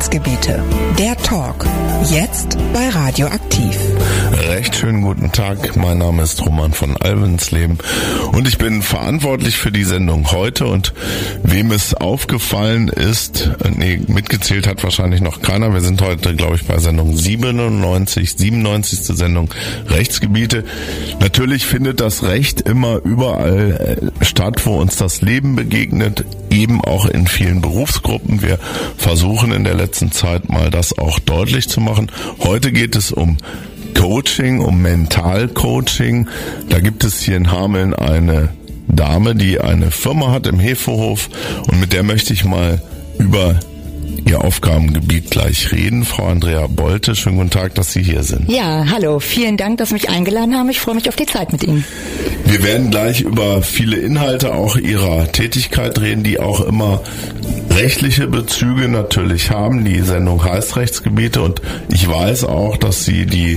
Rechtsgebiete. Der Talk. Jetzt bei Radioaktiv. Recht schönen guten Tag. Mein Name ist Roman von Alvensleben und ich bin verantwortlich für die Sendung heute. Und wem es aufgefallen ist, mitgezählt hat wahrscheinlich noch keiner. Wir sind heute, glaube ich, bei Sendung 97. Sendung Rechtsgebiete. Natürlich findet das Recht immer überall statt, wo uns das Leben begegnet, eben auch in vielen Berufsgruppen. Wir versuchen in der letzten Zeit mal das auch deutlich zu machen. Heute geht es um Coaching, um Mentalcoaching. Da gibt es hier in Hameln eine Dame, die eine Firma hat im Hefehof, und mit der möchte ich mal über Ihr Aufgabengebiet gleich reden. Frau Andrea Bolte, schönen guten Tag, dass Sie hier sind. Ja, hallo, vielen Dank, dass Sie mich eingeladen haben. Ich freue mich auf die Zeit mit Ihnen. Wir werden gleich über viele Inhalte auch Ihrer Tätigkeit reden, die auch immer rechtliche Bezüge natürlich haben. Die Sendung heißt Rechtsgebiete, und ich weiß auch, dass Sie die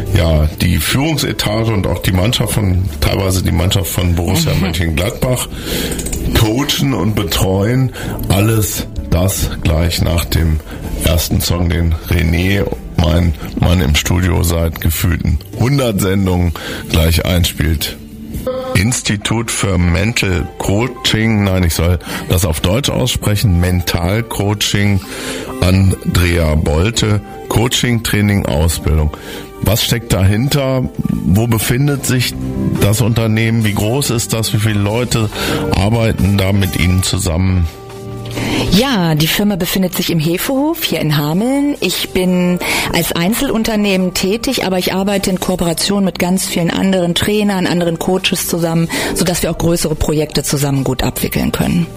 Führungsetage und auch teilweise die Mannschaft von Borussia Mönchengladbach coachen und betreuen. Alles das gleich nach dem ersten Song, den René, mein Mann im Studio, seit gefühlten 100 Sendungen gleich einspielt. Institut für Mental Coaching, ich soll das auf Deutsch aussprechen, Mental Coaching, Andrea Bolte, Coaching, Training, Ausbildung. Was steckt dahinter? Wo befindet sich das Unternehmen? Wie groß ist das? Wie viele Leute arbeiten da mit Ihnen zusammen? Ja, die Firma befindet sich im Hefehof hier in Hameln. Ich bin als Einzelunternehmen tätig, aber ich arbeite in Kooperation mit ganz vielen anderen Trainern, anderen Coaches zusammen, sodass wir auch größere Projekte zusammen gut abwickeln können.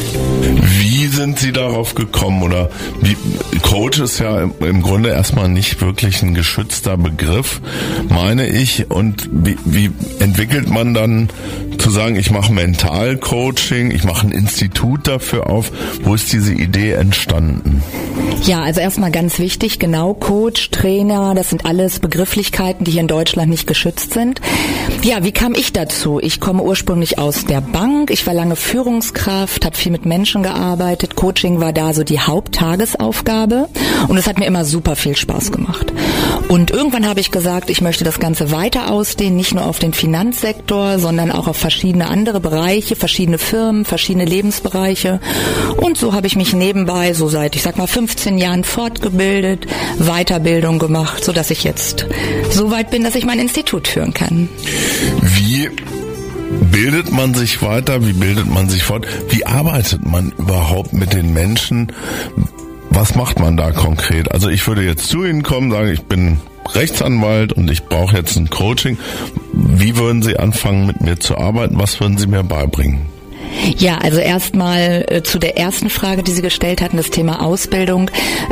Wie sind Sie darauf gekommen? Oder Coach ist ja im Grunde erstmal nicht wirklich ein geschützter Begriff, meine ich. Und wie entwickelt man dann zu sagen, ich mache Mentalcoaching, ich mache ein Institut dafür auf? Wo ist diese Idee entstanden? Ja, also erstmal ganz wichtig, genau, Coach, Trainer, das sind alles Begrifflichkeiten, die hier in Deutschland nicht geschützt sind. Ja, wie kam ich dazu? Ich komme ursprünglich aus der Bank, ich war lange Führungskraft, habe viel mit Menschen gearbeitet, Coaching war da so die Haupttagesaufgabe, und es hat mir immer super viel Spaß gemacht. Und irgendwann habe ich gesagt, ich möchte das Ganze weiter ausdehnen, nicht nur auf den Finanzsektor, sondern auch auf verschiedene andere Bereiche, verschiedene Firmen, verschiedene Lebensbereiche. Und so habe ich mich nebenbei so seit, 15 Jahren fortgebildet, Weiterbildung gemacht, sodass ich jetzt so weit bin, dass ich mein Institut führen kann. Wie bildet man sich weiter? Wie bildet man sich fort? Wie arbeitet man überhaupt mit den Menschen? Was macht man da konkret? Also ich würde jetzt zu Ihnen kommen, sagen, ich bin Rechtsanwalt und ich brauche jetzt ein Coaching. Wie würden Sie anfangen, mit mir zu arbeiten? Was würden Sie mir beibringen? Ja, also erstmal zu der ersten Frage, die Sie gestellt hatten, das Thema Ausbildung.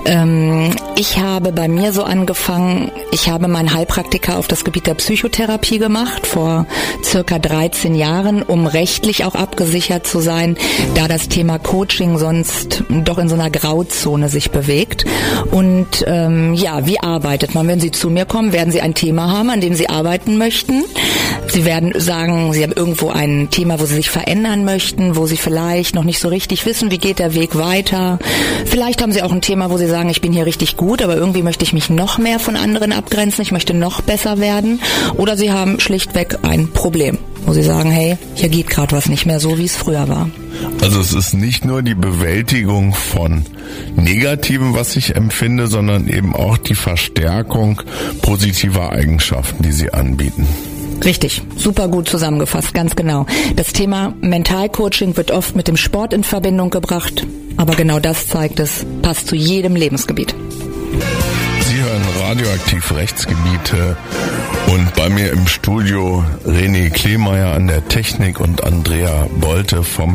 Ich habe bei mir so angefangen, ich habe meinen Heilpraktiker auf das Gebiet der Psychotherapie gemacht, vor circa 13 Jahren, um rechtlich auch abgesichert zu sein, da das Thema Coaching sonst doch in so einer Grauzone sich bewegt. Und wie arbeitet man? Wenn Sie zu mir kommen, werden Sie ein Thema haben, an dem Sie arbeiten möchten. Sie werden sagen, Sie haben irgendwo ein Thema, wo Sie sich verändern möchten, wo Sie vielleicht noch nicht so richtig wissen, wie geht der Weg weiter. Vielleicht haben Sie auch ein Thema, wo Sie sagen, ich bin hier richtig gut, aber irgendwie möchte ich mich noch mehr von anderen abgrenzen, ich möchte noch besser werden. Oder Sie haben schlichtweg ein Problem, wo Sie sagen, hey, hier geht gerade was nicht mehr so, wie es früher war. Also es ist nicht nur die Bewältigung von Negativen, was ich empfinde, sondern eben auch die Verstärkung positiver Eigenschaften, die Sie anbieten. Richtig, super gut zusammengefasst, ganz genau. Das Thema Mentalcoaching wird oft mit dem Sport in Verbindung gebracht, aber genau das zeigt es, passt zu jedem Lebensgebiet. Sie hören Radioaktiv Rechtsgebiete, und bei mir im Studio René Kleemeyer an der Technik und Andrea Bolte vom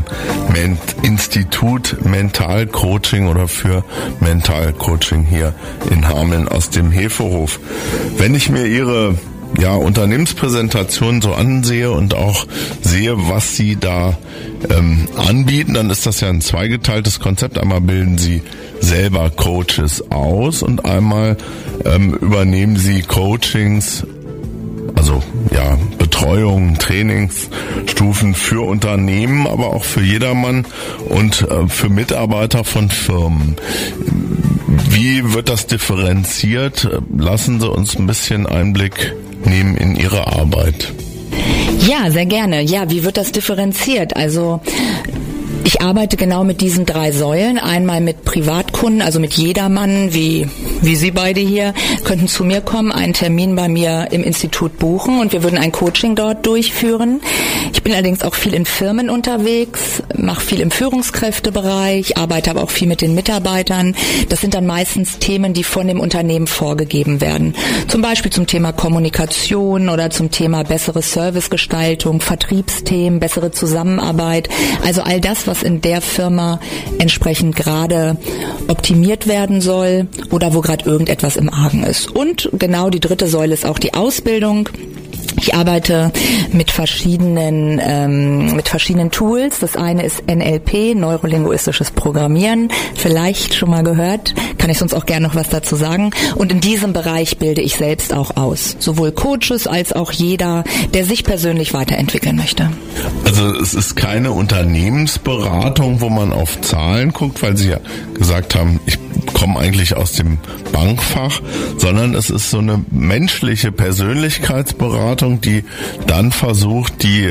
Institut Mentalcoaching oder für Mentalcoaching hier in Hameln aus dem Hefehof. Wenn ich mir Ihre Unternehmenspräsentation so ansehe und auch sehe, was Sie da anbieten, dann ist das ja ein zweigeteiltes Konzept. Einmal bilden Sie selber Coaches aus und einmal übernehmen Sie Coachings, also Betreuung, Trainingsstufen für Unternehmen, aber auch für jedermann und für Mitarbeiter von Firmen. Wie wird das differenziert? Lassen Sie uns ein bisschen Einblick nehmen in Ihre Arbeit. Ja, sehr gerne. Ja, wie wird das differenziert? Also ich arbeite genau mit diesen 3 Säulen. Einmal mit Privatkunden, also mit jedermann, wie Sie beide hier, könnten zu mir kommen, einen Termin bei mir im Institut buchen und wir würden ein Coaching dort durchführen. Ich bin allerdings auch viel in Firmen unterwegs, mache viel im Führungskräftebereich, arbeite aber auch viel mit den Mitarbeitern. Das sind dann meistens Themen, die von dem Unternehmen vorgegeben werden. Zum Beispiel zum Thema Kommunikation oder zum Thema bessere Servicegestaltung, Vertriebsthemen, bessere Zusammenarbeit. Also all das, was in der Firma entsprechend gerade optimiert werden soll oder wo gerade irgendetwas im Argen ist. Und genau die 3. Säule ist auch die Ausbildung. Ich arbeite mit verschiedenen Tools. Das eine ist NLP, neurolinguistisches Programmieren. Vielleicht schon mal gehört. Kann ich sonst auch gerne noch was dazu sagen. Und in diesem Bereich bilde ich selbst auch aus. Sowohl Coaches als auch jeder, der sich persönlich weiterentwickeln möchte. Also es ist keine Unternehmensberatung, wo man auf Zahlen guckt, weil Sie ja gesagt haben, ich komme eigentlich aus dem Bankfach, sondern es ist so eine menschliche Persönlichkeitsberatung, die dann versucht, die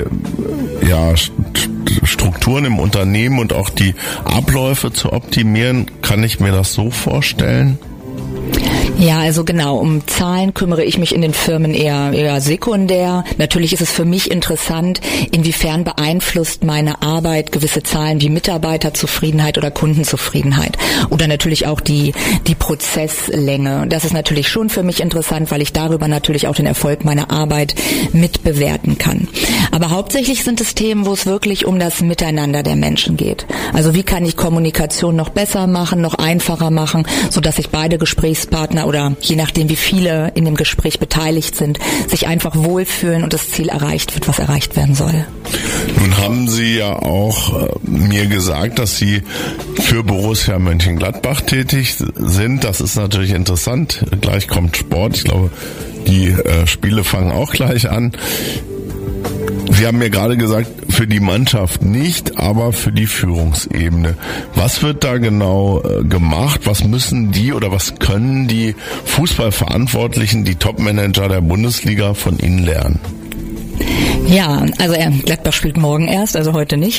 Strukturen im Unternehmen und auch die Abläufe zu optimieren. Kann ich mir das so vorstellen? Ja, also genau, um Zahlen kümmere ich mich in den Firmen eher sekundär. Natürlich ist es für mich interessant, inwiefern beeinflusst meine Arbeit gewisse Zahlen wie Mitarbeiterzufriedenheit oder Kundenzufriedenheit. Oder natürlich auch die Prozesslänge. Das ist natürlich schon für mich interessant, weil ich darüber natürlich auch den Erfolg meiner Arbeit mitbewerten kann. Aber hauptsächlich sind es Themen, wo es wirklich um das Miteinander der Menschen geht. Also wie kann ich Kommunikation noch besser machen, noch einfacher machen, sodass sich beide Gesprächspartner oder je nachdem, wie viele in dem Gespräch beteiligt sind, sich einfach wohlfühlen und das Ziel erreicht wird, was erreicht werden soll. Nun haben Sie ja auch mir gesagt, dass Sie für Borussia Mönchengladbach tätig sind. Das ist natürlich interessant. Gleich kommt Sport. Ich glaube, die Spiele fangen auch gleich an. Sie haben mir gerade gesagt, für die Mannschaft nicht, aber für die Führungsebene. Was wird da genau gemacht? Was müssen die oder was können die Fußballverantwortlichen, die Topmanager der Bundesliga von Ihnen lernen? Ja, also Gladbach spielt morgen erst, also heute nicht.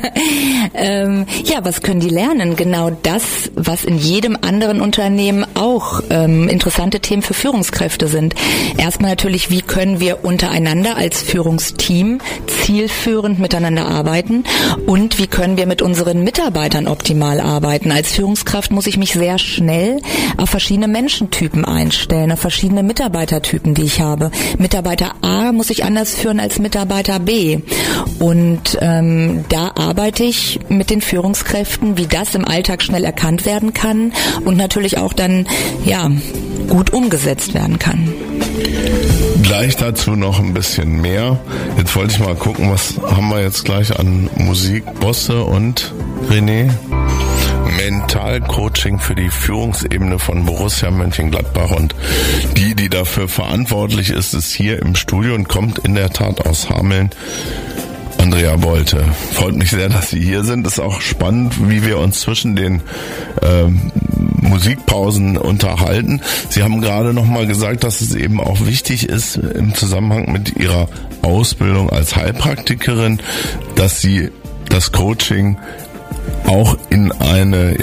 Was können die lernen? Genau das, was in jedem anderen Unternehmen auch interessante Themen für Führungskräfte sind. Erstmal natürlich, wie können wir untereinander als Führungsteam zielführend miteinander arbeiten und wie können wir mit unseren Mitarbeitern optimal arbeiten. Als Führungskraft muss ich mich sehr schnell auf verschiedene Menschentypen einstellen, auf verschiedene Mitarbeitertypen, die ich habe. Mitarbeiter A muss ich anders führen als Mitarbeiter B. Und da arbeite ich mit den Führungskräften, wie das im Alltag schnell erkannt werden kann und natürlich auch dann gut umgesetzt werden kann. Gleich dazu noch ein bisschen mehr. Jetzt wollte ich mal gucken, was haben wir jetzt gleich an Musik? Bosse und René? Mentalcoaching für die Führungsebene von Borussia Mönchengladbach und die dafür verantwortlich ist hier im Studio und kommt in der Tat aus Hameln. Andrea Bolte, freut mich sehr, dass Sie hier sind. Ist auch spannend, wie wir uns zwischen den Musikpausen unterhalten. Sie haben gerade noch mal gesagt, dass es eben auch wichtig ist im Zusammenhang mit Ihrer Ausbildung als Heilpraktikerin, dass Sie das Coaching auch in eine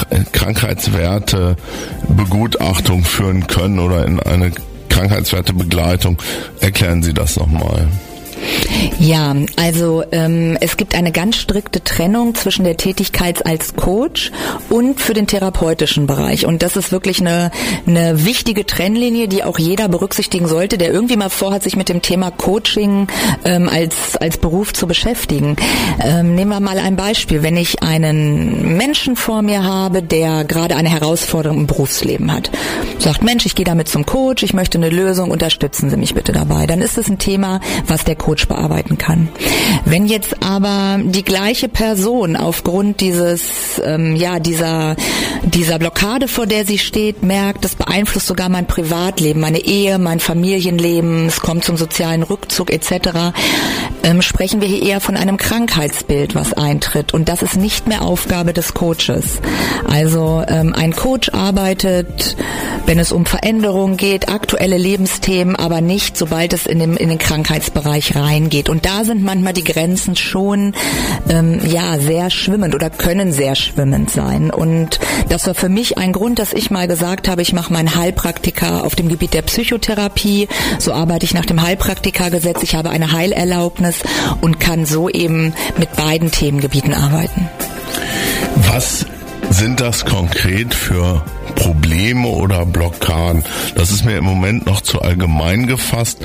Krankheitswertebegutachtung führen können oder in eine Krankheitswertebegleitung. Erklären Sie das nochmal. Ja, also es gibt eine ganz strikte Trennung zwischen der Tätigkeit als Coach und für den therapeutischen Bereich. Und das ist wirklich eine wichtige Trennlinie, die auch jeder berücksichtigen sollte, der irgendwie mal vorhat, sich mit dem Thema Coaching als Beruf zu beschäftigen. Nehmen wir mal ein Beispiel. Wenn ich einen Menschen vor mir habe, der gerade eine Herausforderung im Berufsleben hat, sagt, Mensch, ich gehe damit zum Coach, ich möchte eine Lösung, unterstützen Sie mich bitte dabei. Dann ist es ein Thema, was der Coach bearbeiten kann. Wenn jetzt aber die gleiche Person aufgrund dieser Blockade, vor der sie steht, merkt, das beeinflusst sogar mein Privatleben, meine Ehe, mein Familienleben, es kommt zum sozialen Rückzug etc., sprechen wir hier eher von einem Krankheitsbild, was eintritt. Und das ist nicht mehr Aufgabe des Coaches. Also ein Coach arbeitet, wenn es um Veränderungen geht, aktuelle Lebensthemen, aber nicht, sobald es in den Krankheitsbereich reingeht. Und da sind manchmal die Grenzen schon sehr schwimmend oder können sehr schwimmend sein. Und das war für mich ein Grund, dass ich mal gesagt habe, ich mache meinen Heilpraktiker auf dem Gebiet der Psychotherapie. So arbeite ich nach dem Heilpraktikergesetz. Ich habe eine Heilerlaubnis und kann so eben mit beiden Themengebieten arbeiten. Was sind das konkret für Probleme oder Blockaden? Das ist mir im Moment noch zu allgemein gefasst,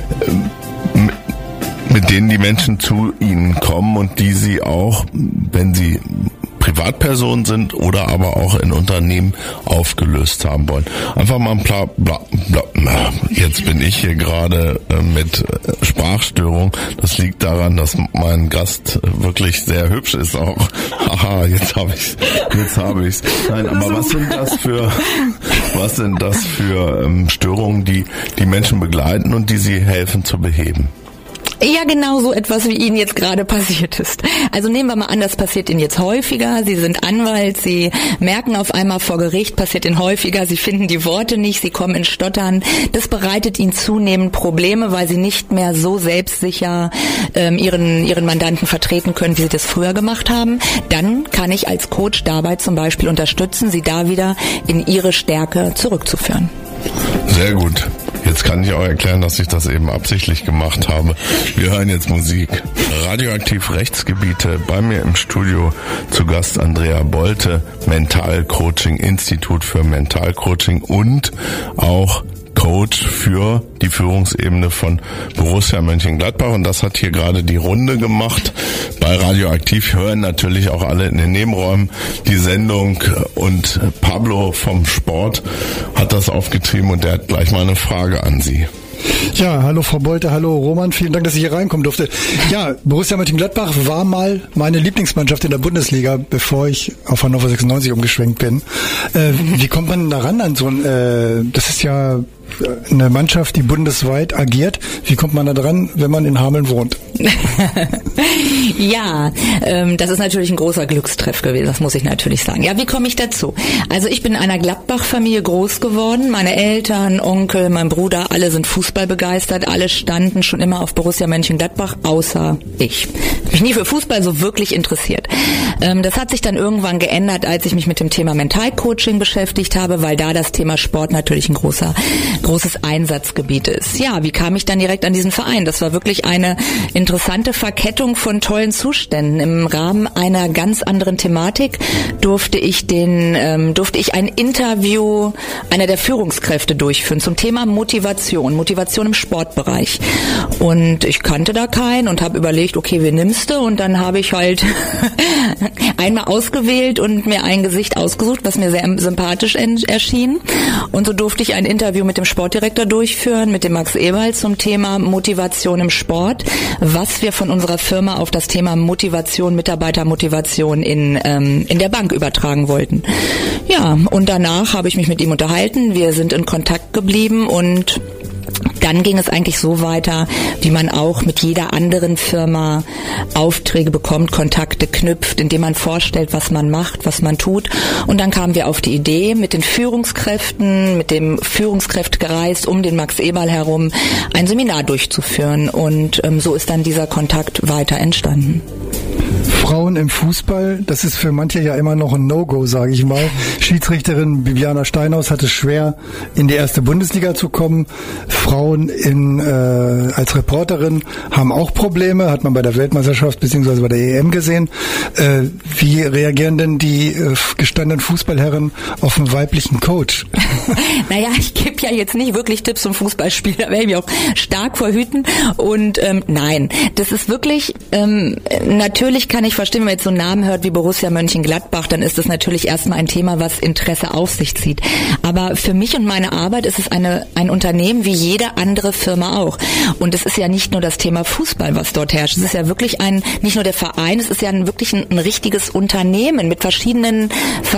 mit denen die Menschen zu Ihnen kommen und die Sie auch, wenn Sie Privatpersonen sind oder aber auch in Unternehmen aufgelöst haben wollen. Einfach mal ein paar, jetzt bin ich hier gerade mit Sprachstörung. Das liegt daran, dass mein Gast wirklich sehr hübsch ist auch. Haha, jetzt habe ich's. Nein, aber was sind das für Störungen, die Menschen begleiten und die sie helfen zu beheben? Ja, genau so etwas, wie Ihnen jetzt gerade passiert ist. Also nehmen wir mal an, das passiert Ihnen jetzt häufiger. Sie sind Anwalt, Sie merken auf einmal vor Gericht, passiert Ihnen häufiger, Sie finden die Worte nicht, Sie kommen ins Stottern. Das bereitet Ihnen zunehmend Probleme, weil Sie nicht mehr so selbstsicher Ihren Mandanten vertreten können, wie Sie das früher gemacht haben. Dann kann ich als Coach dabei zum Beispiel unterstützen, Sie da wieder in Ihre Stärke zurückzuführen. Sehr gut. Jetzt kann ich auch erklären, dass ich das eben absichtlich gemacht habe. Wir hören jetzt Musik. Radioaktiv Rechtsgebiete. Bei mir im Studio zu Gast Andrea Bolte, Mentalcoaching, Institut für Mentalcoaching und auch Coach für die Führungsebene von Borussia Mönchengladbach. Und das hat hier gerade die Runde gemacht. Bei Radioaktiv hören natürlich auch alle in den Nebenräumen die Sendung. Und Pablo vom Sport hat das aufgetrieben und der hat gleich mal eine Frage an Sie. Ja, hallo Frau Bolte, hallo Roman, vielen Dank, dass ich hier reinkommen durfte. Ja, Borussia Mönchengladbach war mal meine Lieblingsmannschaft in der Bundesliga, bevor ich auf Hannover 96 umgeschwenkt bin. Wie kommt man da ran an so ein, das ist ja eine Mannschaft, die bundesweit agiert. Wie kommt man da dran, wenn man in Hameln wohnt? Ja, das ist natürlich ein großer Glückstreff gewesen, das muss ich natürlich sagen. Ja, wie komme ich dazu? Also ich bin in einer Gladbach-Familie groß geworden. Meine Eltern, Onkel, mein Bruder, alle sind Fußball begeistert. Alle standen schon immer auf Borussia Mönchengladbach, außer ich. Ich habe mich nie für Fußball so wirklich interessiert. Das hat sich dann irgendwann geändert, als ich mich mit dem Thema Mentalcoaching beschäftigt habe, weil da das Thema Sport natürlich ein großes Einsatzgebiet ist. Ja, wie kam ich dann direkt an diesen Verein? Das war wirklich eine interessante Verkettung von tollen Zuständen. Im Rahmen einer ganz anderen Thematik durfte ich ein Interview einer der Führungskräfte durchführen zum Thema Motivation im Sportbereich. Und ich kannte da keinen und habe überlegt, okay, wen nimmst du? Und dann habe ich halt einmal ausgewählt und mir ein Gesicht ausgesucht, was mir sehr sympathisch erschien. Und so durfte ich ein Interview mit dem Sportdirektor durchführen, mit dem Max Eberl zum Thema Motivation im Sport, was wir von unserer Firma auf das Thema Motivation, Mitarbeitermotivation in der Bank übertragen wollten. Ja, und danach habe ich mich mit ihm unterhalten, wir sind in Kontakt geblieben und dann ging es eigentlich so weiter, wie man auch mit jeder anderen Firma Aufträge bekommt, Kontakte knüpft, indem man vorstellt, was man macht, was man tut. Und dann kamen wir auf die Idee, mit den Führungskräften, mit dem Führungskräftekreis um den Max Eberl herum ein Seminar durchzuführen. Und so ist dann dieser Kontakt weiter entstanden. Frauen im Fußball, das ist für manche ja immer noch ein No-Go, sage ich mal. Schiedsrichterin Bibiana Steinhaus hatte es schwer, in die erste Bundesliga zu kommen. Frauen als Reporterin haben auch Probleme, hat man bei der Weltmeisterschaft bzw. bei der EM gesehen. Wie reagieren denn die gestandenen Fußballherren auf einen weiblichen Coach? Naja, ich gebe ja jetzt nicht wirklich Tipps zum Fußballspiel, da werde ich mich auch stark verhüten. Und nein, das ist wirklich, natürlich kann ich verstehen, wenn man jetzt so einen Namen hört wie Borussia Mönchengladbach, dann ist das natürlich erstmal ein Thema, was Interesse auf sich zieht. Aber für mich und meine Arbeit ist es ein Unternehmen wie jede andere Firma auch. Und es ist ja nicht nur das Thema Fußball, was dort herrscht. Es ist ja wirklich nicht nur der Verein, es ist ja wirklich ein richtiges Unternehmen mit verschiedensten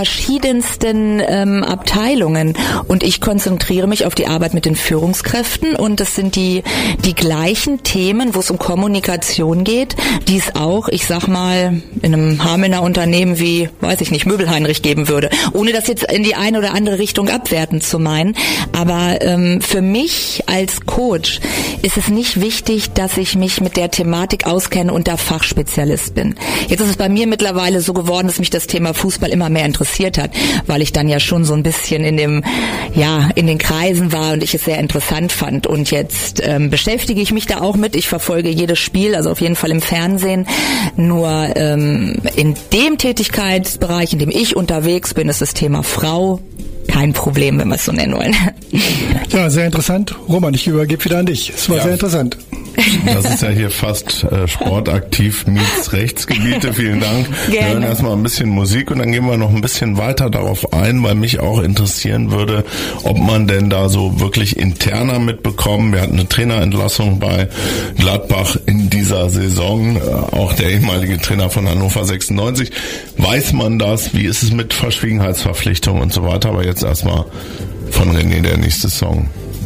Abteilungen. Und ich konzentriere mich auf die Arbeit mit den Führungskräften und das sind die gleichen Themen, wo es um Kommunikation geht, die es auch, ich sag mal, in einem Hamelner Unternehmen wie, weiß ich nicht, Möbelheinrich geben würde. Ohne das jetzt in die eine oder andere Richtung abwertend zu meinen. Aber für mich als Coach ist es nicht wichtig, dass ich mich mit der Thematik auskenne und da Fachspezialist bin. Jetzt ist es bei mir mittlerweile so geworden, dass mich das Thema Fußball immer mehr interessiert hat, weil ich dann ja schon so ein bisschen in den Kreisen war und ich es sehr interessant fand. Und jetzt beschäftige ich mich da auch mit. Ich verfolge jedes Spiel, also auf jeden Fall im Fernsehen. Nur in dem Tätigkeitsbereich, in dem ich unterwegs bin, ist das Thema Frau kein Problem, wenn wir es so nennen wollen. Ja, sehr interessant. Roman, ich übergebe wieder an dich. Es war sehr interessant. Das ist ja hier fast sportaktiv meets Rechtsgebiete. Vielen Dank. Gerne. Wir hören erstmal ein bisschen Musik und dann gehen wir noch ein bisschen weiter darauf ein, weil mich auch interessieren würde, ob man denn da so wirklich interner mitbekommen. Wir hatten eine Trainerentlassung bei Gladbach in dieser Saison. Auch der ehemalige Trainer von Hannover 96. Weiß man das? Wie ist es mit Verschwiegenheitsverpflichtungen und so weiter? Aber jetzt erstmal von René der nächste Song.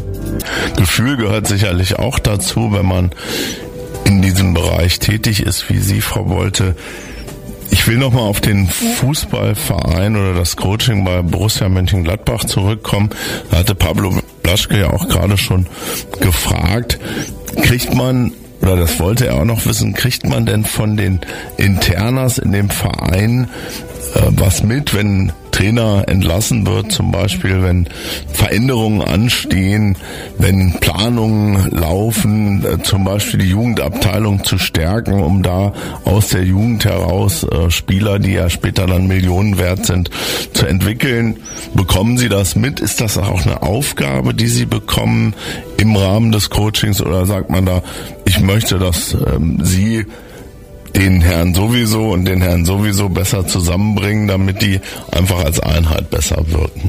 Gefühl gehört sicherlich auch dazu, wenn man in diesem Bereich tätig ist, wie Sie, Frau Bolte. Ich will nochmal auf den Fußballverein oder das Coaching bei Borussia Mönchengladbach zurückkommen. Da hatte Pablo Blaschke ja auch gerade schon gefragt, kriegt man, oder das wollte er auch noch wissen, kriegt man denn von den Internas in dem Verein was mit, wenn Trainer entlassen wird, zum Beispiel, wenn Veränderungen anstehen, wenn Planungen laufen, zum Beispiel die Jugendabteilung zu stärken, um da aus der Jugend heraus Spieler, die ja später dann Millionen wert sind, zu entwickeln. Bekommen Sie das mit? Ist das auch eine Aufgabe, die Sie bekommen im Rahmen des Coachings, oder sagt man da, ich möchte, dass Sie den Herrn sowieso und den Herrn sowieso besser zusammenbringen, damit die einfach als Einheit besser wirken?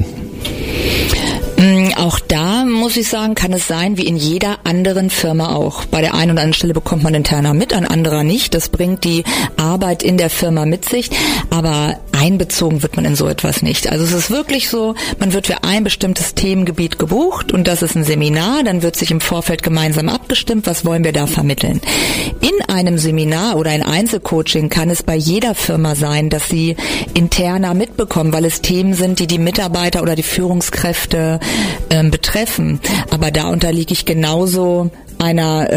Auch da, muss ich sagen, kann es sein, wie in jeder anderen Firma auch. Bei der einen oder anderen Stelle bekommt man interner mit, an anderer nicht. Das bringt die Arbeit in der Firma mit sich. Aber einbezogen wird man in so etwas nicht. Also es ist wirklich so, man wird für ein bestimmtes Themengebiet gebucht und das ist ein Seminar. Dann wird sich im Vorfeld gemeinsam abgestimmt, was wollen wir da vermitteln. In einem Seminar oder ein Einzelcoaching kann es bei jeder Firma sein, dass sie interner mitbekommen, weil es Themen sind, die Mitarbeiter oder die Führungskräfte betreffen. Aber da unterliege ich genauso einer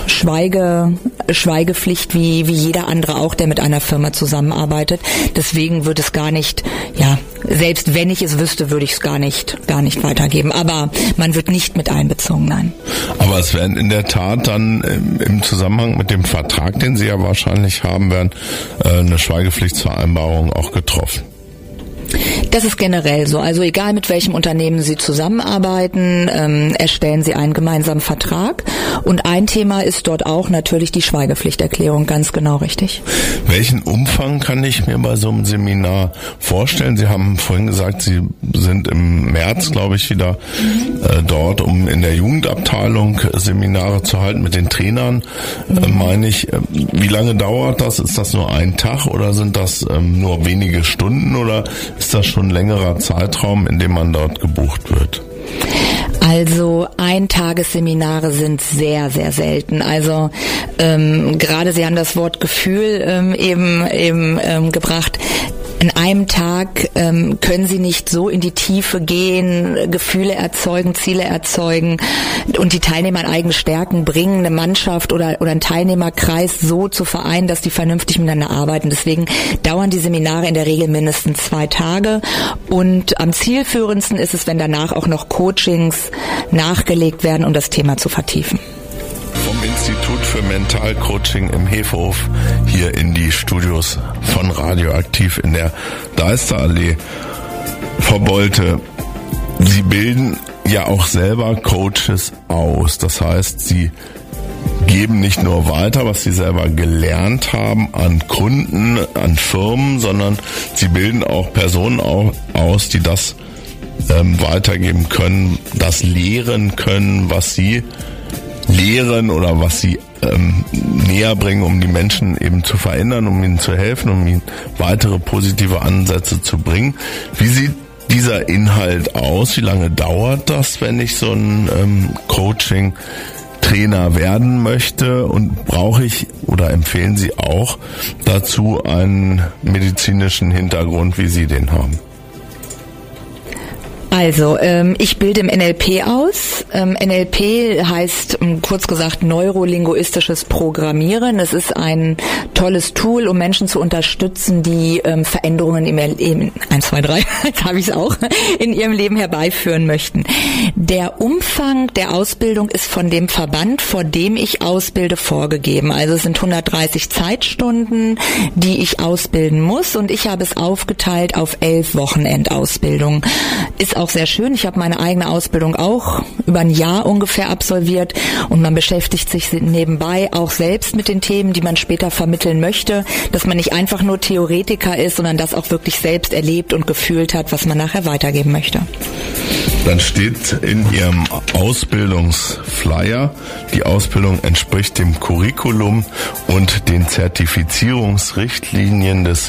Schweigepflicht wie jeder andere auch, der mit einer Firma zusammenarbeitet. Deswegen wird es gar nicht, selbst wenn ich es wüsste, würde ich es gar nicht weitergeben. Aber man wird nicht mit einbezogen, nein. Aber es werden in der Tat dann im Zusammenhang mit dem Vertrag, den Sie ja wahrscheinlich haben werden, eine Schweigepflichtsvereinbarung auch getroffen. Das ist generell so. Also egal mit welchem Unternehmen Sie zusammenarbeiten, erstellen Sie einen gemeinsamen Vertrag. Und ein Thema ist dort auch natürlich die Schweigepflichterklärung, ganz genau richtig. Welchen Umfang kann ich mir bei so einem Seminar vorstellen? Sie haben vorhin gesagt, Sie sind im März, glaube ich, wieder dort, um in der Jugendabteilung Seminare zu halten mit den Trainern, meine ich. Wie lange dauert das? Ist das nur ein Tag oder sind das nur wenige Stunden oder ist das schon ein längerer Zeitraum, in dem man dort gebucht wird? Also Eintagesseminare sind sehr, sehr selten. Also gerade Sie haben das Wort Gefühl eben gebracht. In einem Tag können Sie nicht so in die Tiefe gehen, Gefühle erzeugen, Ziele erzeugen und die Teilnehmer an eigene Stärken bringen, eine Mannschaft oder einen Teilnehmerkreis so zu vereinen, dass die vernünftig miteinander arbeiten. Deswegen dauern die Seminare in der Regel mindestens 2 Tage und am zielführendsten ist es, wenn danach auch noch Coachings nachgelegt werden, um das Thema zu vertiefen. Vom Institut für Mentalcoaching im Hefehof hier in die Studios von Radioaktiv in der Deisterallee. Frau Bolte, Sie bilden ja auch selber Coaches aus. Das heißt, Sie geben nicht nur weiter, was sie selber gelernt haben an Kunden, an Firmen, sondern sie bilden auch Personen aus, die das weitergeben können, das lehren können, was sie lehren oder was sie näher bringen, um die Menschen eben zu verändern, um ihnen zu helfen, um ihnen weitere positive Ansätze zu bringen. Wie sieht dieser Inhalt aus? Wie lange dauert das, wenn ich so ein Coaching-Trainer werden möchte? Und brauche ich oder empfehlen Sie auch dazu einen medizinischen Hintergrund, wie Sie den haben? Also, ich bilde im NLP aus. NLP heißt, kurz gesagt, neurolinguistisches Programmieren. Es ist ein tolles Tool, um Menschen zu unterstützen, die Veränderungen im Leben, 1, 2, 3, jetzt habe ich es auch, in ihrem Leben herbeiführen möchten. Der Umfang der Ausbildung ist von dem Verband, vor dem ich ausbilde, vorgegeben. Also es sind 130 Zeitstunden, die ich ausbilden muss, und ich habe es aufgeteilt auf 11 Wochenendausbildungen. Ist auch sehr schön. Ich habe meine eigene Ausbildung auch über ein Jahr ungefähr absolviert, und man beschäftigt sich nebenbei auch selbst mit den Themen, die man später vermitteln möchte, dass man nicht einfach nur Theoretiker ist, sondern das auch wirklich selbst erlebt und gefühlt hat, was man nachher weitergeben möchte. Dann steht in Ihrem Ausbildungsflyer, die Ausbildung entspricht dem Curriculum und den Zertifizierungsrichtlinien des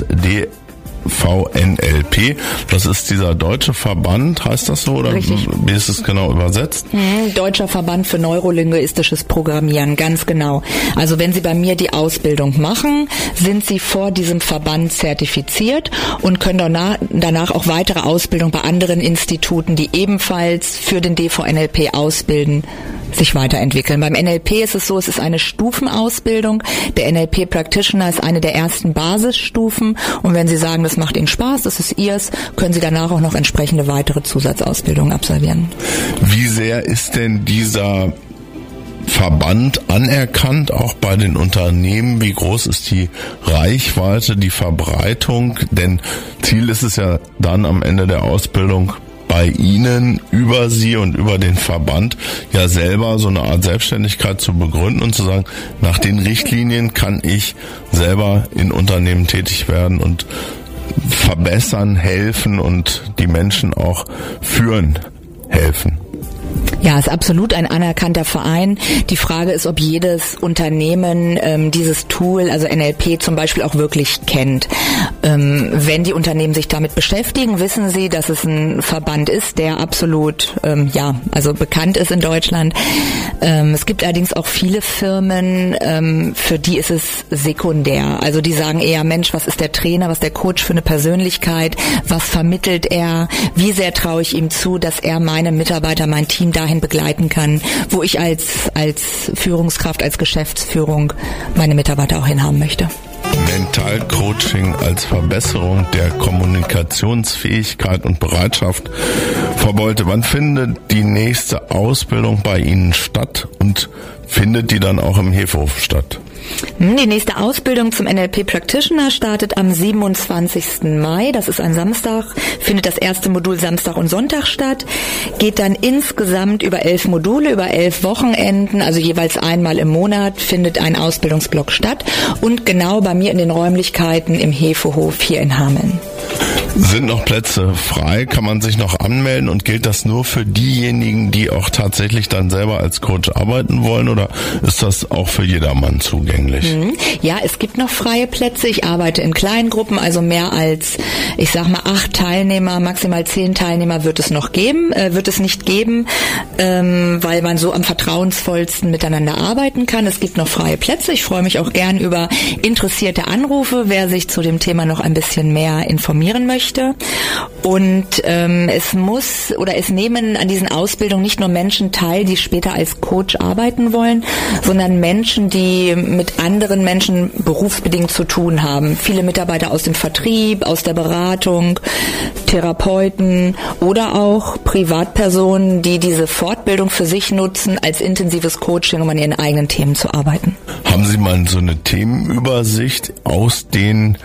DVNLP. Das ist dieser deutsche Verband, heißt das so? Oder richtig. Wie ist es genau übersetzt? Deutscher Verband für neurolinguistisches Programmieren, ganz genau. Also wenn Sie bei mir die Ausbildung machen, sind Sie vor diesem Verband zertifiziert und können danach auch weitere Ausbildung bei anderen Instituten, die ebenfalls für den DVNLP ausbilden, sich weiterentwickeln. Beim NLP ist es so, es ist eine Stufenausbildung. Der NLP Practitioner ist eine der ersten Basisstufen, und wenn Sie sagen, das macht Ihnen Spaß, das ist Ihrs, können Sie danach auch noch entsprechende weitere Zusatzausbildungen absolvieren. Wie sehr ist denn dieser Verband anerkannt, auch bei den Unternehmen? Wie groß ist die Reichweite, die Verbreitung? Denn Ziel ist es ja dann am Ende der Ausbildung, bei Ihnen über Sie und über den Verband ja selber so eine Art Selbstständigkeit zu begründen und zu sagen, nach den Richtlinien kann ich selber in Unternehmen tätig werden und verbessern, helfen und die Menschen auch führen, helfen. Ja, ist absolut ein anerkannter Verein. Die Frage ist, ob jedes Unternehmen dieses Tool, also NLP zum Beispiel, auch wirklich kennt. Wenn die Unternehmen sich damit beschäftigen, wissen sie, dass es ein Verband ist, der absolut also bekannt ist in Deutschland. Es gibt allerdings auch viele Firmen, für die ist es sekundär. Also die sagen eher, Mensch, was ist der Trainer, was ist der Coach für eine Persönlichkeit, was vermittelt er, wie sehr traue ich ihm zu, dass er meine Mitarbeiter, mein Team dahin begleiten kann, wo ich als Führungskraft, als Geschäftsführung meine Mitarbeiter auch hinhaben möchte. Mentalcoaching als Verbesserung der Kommunikationsfähigkeit und Bereitschaft. Frau Bolte, wann findet die nächste Ausbildung bei Ihnen statt und findet die dann auch im Hefehof statt? Die nächste Ausbildung zum NLP Practitioner startet am 27. Mai. Das ist ein Samstag, findet das erste Modul Samstag und Sonntag statt, geht dann insgesamt über 11 Module, über 11 Wochenenden, also jeweils einmal im Monat findet ein Ausbildungsblock statt, und genau bei mir in den Räumlichkeiten im Hefehof hier in Hameln. Sind noch Plätze frei? Kann man sich noch anmelden, und gilt das nur für diejenigen, die auch tatsächlich dann selber als Coach arbeiten wollen, oder ist das auch für jedermann zugänglich? Ja, es gibt noch freie Plätze. Ich arbeite in kleinen Gruppen, also mehr als, 8 Teilnehmer, maximal 10 Teilnehmer wird es nicht geben, weil man so am vertrauensvollsten miteinander arbeiten kann. Es gibt noch freie Plätze. Ich freue mich auch gern über interessierte Anrufe, wer sich zu dem Thema noch ein bisschen mehr informieren möchte. Und es nehmen an diesen Ausbildungen nicht nur Menschen teil, die später als Coach arbeiten wollen, sondern Menschen, die mit anderen Menschen berufsbedingt zu tun haben. Viele Mitarbeiter aus dem Vertrieb, aus der Beratung, Therapeuten oder auch Privatpersonen, die diese Fortbildung für sich nutzen als intensives Coaching, um an ihren eigenen Themen zu arbeiten. Haben Sie mal so eine Themenübersicht aus den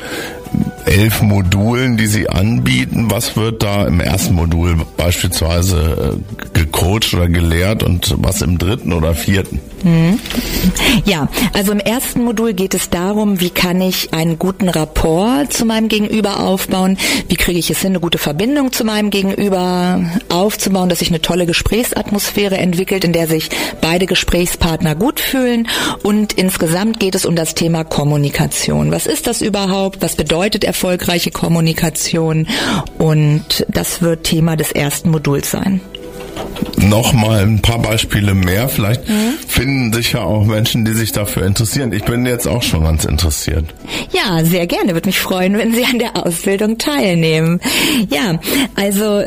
11 Modulen, die Sie anbieten? Was wird da im ersten Modul beispielsweise gecoacht oder gelehrt und was im dritten oder vierten? Ja, also im ersten Modul geht es darum, wie kann ich einen guten Rapport zu meinem Gegenüber aufbauen, wie kriege ich es hin, eine gute Verbindung zu meinem Gegenüber aufzubauen, dass sich eine tolle Gesprächsatmosphäre entwickelt, in der sich beide Gesprächspartner gut fühlen, und insgesamt geht es um das Thema Kommunikation. Was ist das überhaupt? Was bedeutet erfolgreiche Kommunikation? Und das wird Thema des ersten Moduls sein. Nochmal ein paar Beispiele mehr. Vielleicht finden sich ja auch Menschen, die sich dafür interessieren. Ich bin jetzt auch schon ganz interessiert. Ja, sehr gerne. Würde mich freuen, wenn Sie an der Ausbildung teilnehmen. Ja, also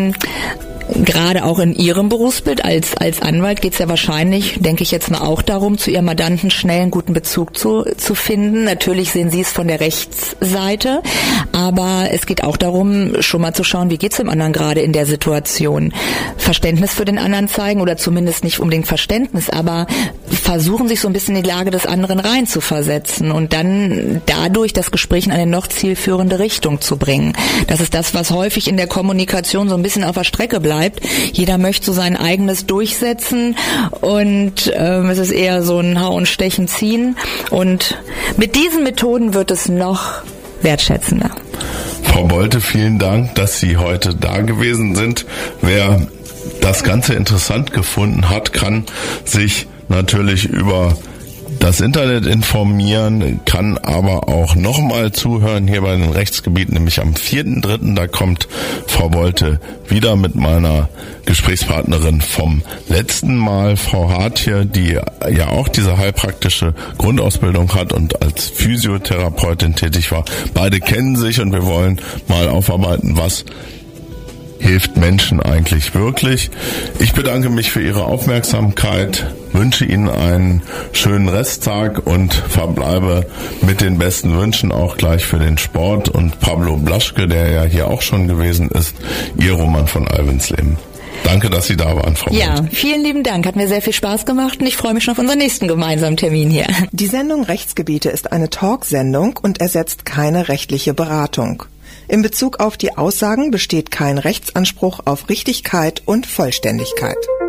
gerade auch in Ihrem Berufsbild als Anwalt geht es ja wahrscheinlich, denke ich jetzt mal, auch darum, zu Ihrem Mandanten schnell einen guten Bezug zu finden. Natürlich sehen Sie es von der Rechtsseite, aber es geht auch darum, schon mal zu schauen, wie geht es dem anderen gerade in der Situation. Verständnis für den anderen zeigen, oder zumindest nicht unbedingt Verständnis, aber versuchen, sich so ein bisschen in die Lage des anderen reinzuversetzen und dann dadurch das Gespräch in eine noch zielführende Richtung zu bringen. Das ist das, was häufig in der Kommunikation so ein bisschen auf der Strecke bleibt. Jeder möchte so sein eigenes durchsetzen und es ist eher so ein Hau- und Stechen ziehen. Und mit diesen Methoden wird es noch wertschätzender. Frau Bolte, vielen Dank, dass Sie heute da gewesen sind. Wer das Ganze interessant gefunden hat, kann sich natürlich über das Internet informieren, kann aber auch nochmal zuhören hier bei den Rechtsgebieten, nämlich am 4.3. Da kommt Frau Bolte wieder mit meiner Gesprächspartnerin vom letzten Mal, Frau Hartje, die ja auch diese heilpraktische Grundausbildung hat und als Physiotherapeutin tätig war. Beide kennen sich und wir wollen mal aufarbeiten, was hilft Menschen eigentlich wirklich. Ich bedanke mich für Ihre Aufmerksamkeit, wünsche Ihnen einen schönen Resttag und verbleibe mit den besten Wünschen auch gleich für den Sport. Und Pablo Blaschke, der ja hier auch schon gewesen ist, Ihr Roman von Alvensleben. Danke, dass Sie da waren, Frau Bolte. Ja, vielen lieben Dank. Hat mir sehr viel Spaß gemacht und ich freue mich schon auf unseren nächsten gemeinsamen Termin hier. Die Sendung Rechtsgebiete ist eine Talksendung und ersetzt keine rechtliche Beratung. In Bezug auf die Aussagen besteht kein Rechtsanspruch auf Richtigkeit und Vollständigkeit.